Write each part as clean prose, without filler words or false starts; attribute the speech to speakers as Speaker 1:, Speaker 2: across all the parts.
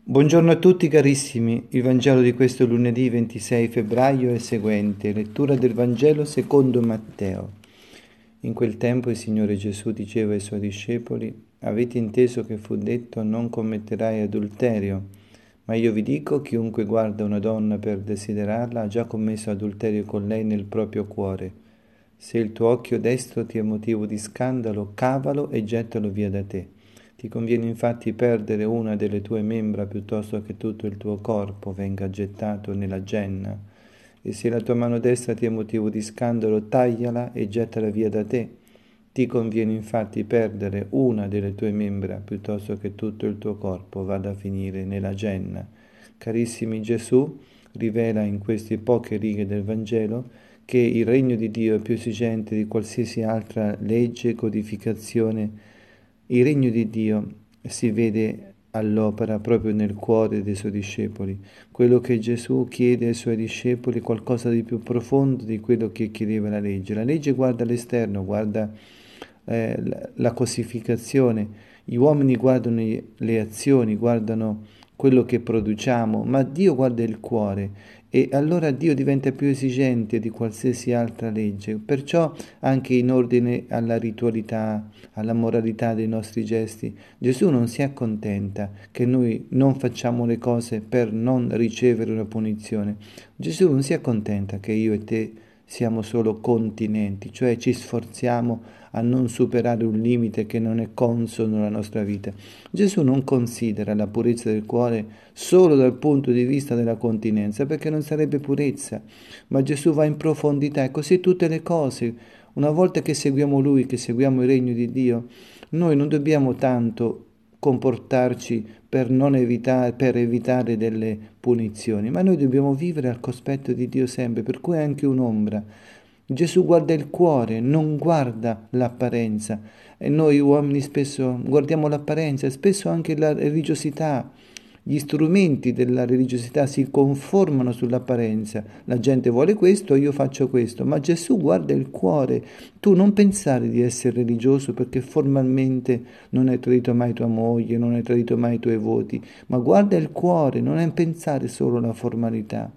Speaker 1: Buongiorno a tutti carissimi, il Vangelo di questo lunedì 26 febbraio è seguente, lettura del Vangelo secondo Matteo. In quel tempo il Signore Gesù diceva ai Suoi discepoli: avete inteso che fu detto non commetterai adulterio, ma io vi dico chiunque guarda una donna per desiderarla ha già commesso adulterio con lei nel proprio cuore. Se il tuo occhio destro ti è motivo di scandalo, cavalo e gettalo via da te. Ti conviene infatti perdere una delle tue membra piuttosto che tutto il tuo corpo venga gettato nella genna. E se la tua mano destra ti è motivo di scandalo, tagliala e gettala via da te. Ti conviene infatti perdere una delle tue membra piuttosto che tutto il tuo corpo vada a finire nella genna. Carissimi, Gesù rivela in queste poche righe del Vangelo che il regno di Dio è più esigente di qualsiasi altra legge, codificazione. Il regno di Dio si vede all'opera proprio nel cuore dei suoi discepoli. Quello che Gesù chiede ai suoi discepoli è qualcosa di più profondo di quello che chiedeva la legge. La legge guarda all'esterno, guarda la cosificazione, gli uomini guardano le azioni, guardano quello che produciamo, ma Dio guarda il cuore e allora Dio diventa più esigente di qualsiasi altra legge. Perciò anche in ordine alla ritualità, alla moralità dei nostri gesti, Gesù non si accontenta che noi non facciamo le cose per non ricevere una punizione. Gesù non si accontenta che io e te siamo solo continenti, cioè ci sforziamo a non superare un limite che non è consono alla nostra vita. Gesù non considera la purezza del cuore solo dal punto di vista della continenza, perché non sarebbe purezza, ma Gesù va in profondità e così tutte le cose. Una volta che seguiamo Lui, che seguiamo il regno di Dio, noi non dobbiamo tanto comportarci per evitare delle punizioni, ma noi dobbiamo vivere al cospetto di Dio sempre, per cui è anche un'ombra. Gesù guarda il cuore, non guarda l'apparenza. E noi uomini spesso guardiamo l'apparenza, spesso anche la religiosità. Gli strumenti della religiosità si conformano sull'apparenza. La gente vuole questo, io faccio questo, ma Gesù guarda il cuore. Tu non pensare di essere religioso perché formalmente non hai tradito mai tua moglie, non hai tradito mai i tuoi voti, ma guarda il cuore, non è pensare solo alla formalità.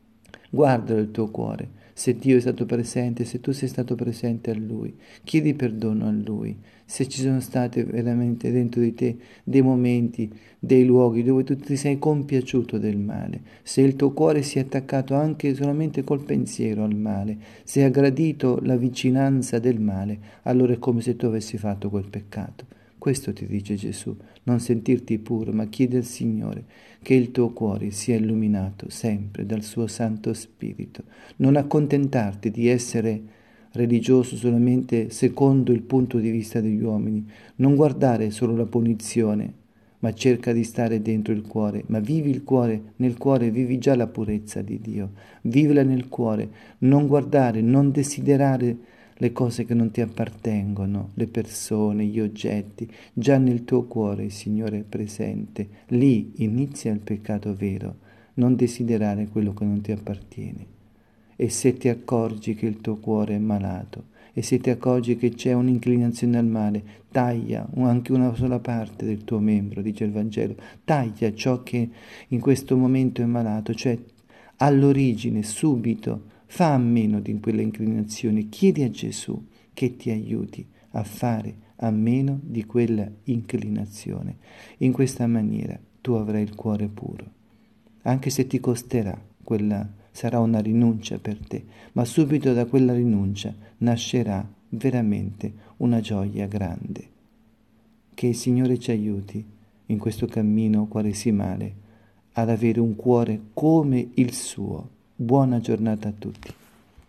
Speaker 1: Guarda il tuo cuore, se Dio è stato presente, se tu sei stato presente a Lui, chiedi perdono a Lui. Se ci sono state veramente dentro di te dei momenti, dei luoghi dove tu ti sei compiaciuto del male, se il tuo cuore si è attaccato anche solamente col pensiero al male, se ha gradito la vicinanza del male, allora è come se tu avessi fatto quel peccato. Questo ti dice Gesù, non sentirti puro, ma chiedi al Signore che il tuo cuore sia illuminato sempre dal suo Santo Spirito. Non accontentarti di essere religioso solamente secondo il punto di vista degli uomini, non guardare solo la punizione, ma cerca di stare dentro il cuore, ma vivi il cuore, nel cuore vivi già la purezza di Dio, vivila nel cuore, non guardare, non desiderare le cose che non ti appartengono, le persone, gli oggetti, già nel tuo cuore il Signore è presente, lì inizia il peccato vero, non desiderare quello che non ti appartiene. E se ti accorgi che il tuo cuore è malato, e se ti accorgi che c'è un'inclinazione al male, taglia anche una sola parte del tuo membro, dice il Vangelo, taglia ciò che in questo momento è malato, cioè all'origine, subito, fa a meno di quelle inclinazioni, chiedi a Gesù che ti aiuti a fare a meno di quella inclinazione. In questa maniera tu avrai il cuore puro, anche se ti costerà, quella sarà una rinuncia per te, ma subito da quella rinuncia nascerà veramente una gioia grande. Che il Signore ci aiuti in questo cammino quaresimale ad avere un cuore come il suo. Buona giornata a tutti.